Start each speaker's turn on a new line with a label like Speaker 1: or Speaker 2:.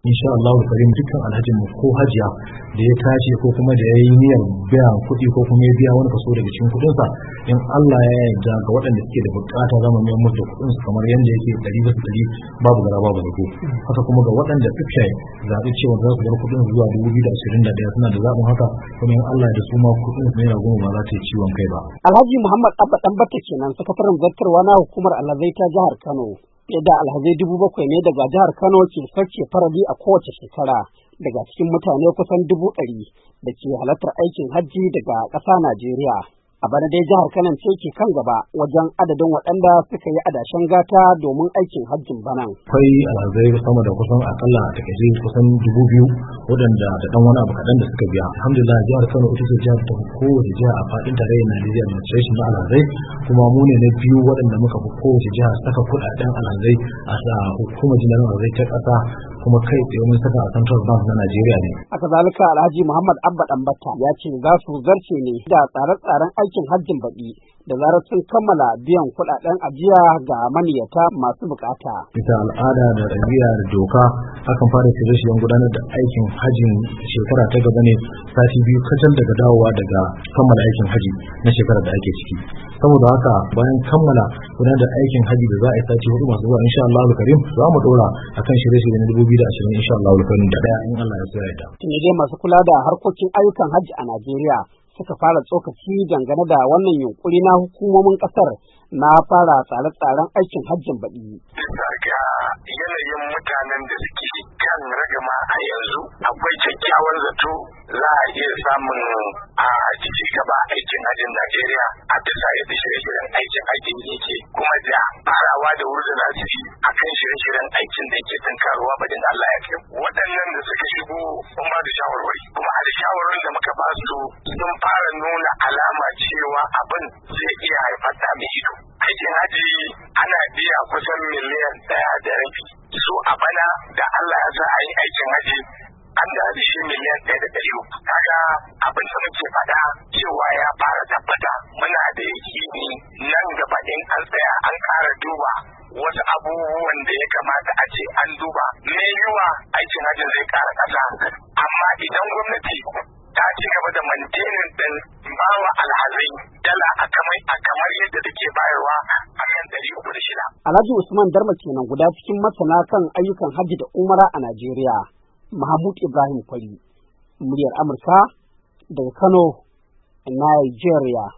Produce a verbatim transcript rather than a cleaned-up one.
Speaker 1: insha Allah karim dukkan alhajin mu ko hajiya da ya tashi ko kuma da yayi niyyar biyan kuɗi ko kuma ya biya wani kaso daga cikin kuɗin sa in Allah ya yarda ga waɗanda suke da bukata zamu mai musu kuɗin su kamar yanda yake ɗari bisa ɗari babu gara babu rago haka kuma ga waɗanda suke zaɓi cewa za su bar kuɗin zuwa dubu biyu da ashirin da ɗaya suna da zaɓin haka kuma in Allah da su ma kuɗin su naira goma ba za ta yi ciwon kai ba.
Speaker 2: Alhaji Muhammad Abba Ɗanbata kenan sakataren zartarwa na hukumar alhazai ta jihar Kano. Fiye da alhazai dubu bakwai ne daga jihar Kano ke sauke farali a kowace shekara daga cikin mutane kusan dubu ɗari da ke halartar aikin hajji daga ƙasa Najeriya. A bana dai jihar Kano ce ke kan gaba wajen adadin waɗanda suka yi adashen gata domin aikin hajjin bana.
Speaker 1: Akwai alhazai sama da kusan akalla a takaice kusan dubu biyu waɗanda da ɗan wani abu kaɗan da suka biya. Alhamdulillah jihar Kano ita ce jihar ta kowace jiha a faɗin tarayyar Najeriya administration na alhazai kuma mu ne na biyu waɗanda muka fi kowace jiha saka kuɗaɗen alhazai a hukumar jinarin alhazai ta ƙasa kuma kai tsaye mun saka a Central Bank na Najeriya ne.
Speaker 2: Haka zalika Alhaji Muhammad Abba Ɗanbata ya ce za su zarce ne da tsare-tsaren aikin hajjin baɗi da zarar sun kammala biyan kuɗaɗen ajiya ga maniyata masu bukata.
Speaker 1: Ita al'ada da ɗabi'a da doka akan fara shirye-shiryen gudanar da aikin hajjin shekara ta gaba ne sati biyu kacal daga dawowa daga kammala aikin haji na shekarar da ake ciki. Saboda haka bayan kammala gudanar da aikin haji da za a yi sati hudu masu zuwa insha Allah al-Karim za mu ɗora akan shirye-shirye na dubu biyu da ashirin insha Allah al-Karim da ɗaya in Allah ya so ya yarda.
Speaker 2: Tuni dai masu kula da harkokin ayyukan hajji a Najeriya suka fara tsokaci dangane da wannan yunkuri na hukumomin kasar na fara tsare-tsaren aikin hajjin baɗi.
Speaker 3: Daga yanayin mutanen da suke kan ragama a yanzu akwai kyakkyawar zato za a iya samun a ci gaba aikin hajjin Najeriya a bisa yadda shirye-shiryen aikin hajjin yake kuma da farawa da wurzuna su a kan shirye-shiryen aikin da ke tunkaruwa badin Allah ya kai. Waɗannan da suka shigo sun ba da shawarwari kuma a da shawarwarin da muka ba su sun fara nuna alama cewa abin zai iya haifar da mai ido. Aikin haji ana biya kusan miliyan ɗaya da rabi. So a bana da Allah ya sa a yi aikin haji an da shi miliyan ɗaya da ɗari uku. Kaga abin da muke faɗa cewa ya fara tabbata muna da yakini nan gaba in an tsaya an ƙara duba wasu abubuwan da ya kamata a ce an duba. Me yiwa aikin hajin zai ƙara ƙasa amma idan gwamnati ta ci gaba da mantenin din bawa alhazai dala a kamar a kamar yadda take bayarwa a kan ɗari uku da shida.
Speaker 2: Alhaji Usman Darma kenan guda cikin masana kan ayyukan hajji da umara a Najeriya. Mahmud Ibrahim Kwari, muryar Amurka daga Kano, Nigeria.